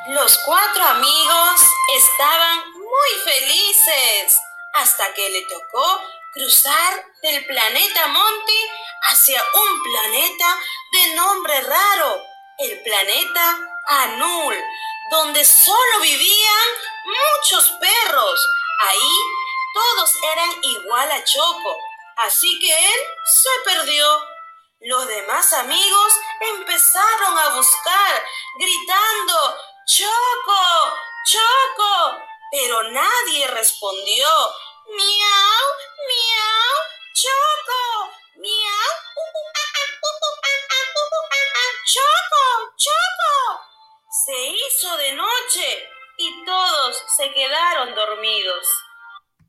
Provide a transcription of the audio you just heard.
Los cuatro amigos estaban muy felices hasta que le tocó cruzar del planeta Monte hacia un planeta de nombre raro, el planeta Anul, donde solo vivían muchos perros. Ahí todos eran igual a Choco, así que él se perdió. Los demás amigos empezaron a buscar, gritando: ¡Choco! ¡Choco! Pero nadie respondió. ¡Miau! ¡Miau! ¡Choco! ¡Miau! ¡Choco! ¡Choco! Se hizo de noche y todos se quedaron dormidos.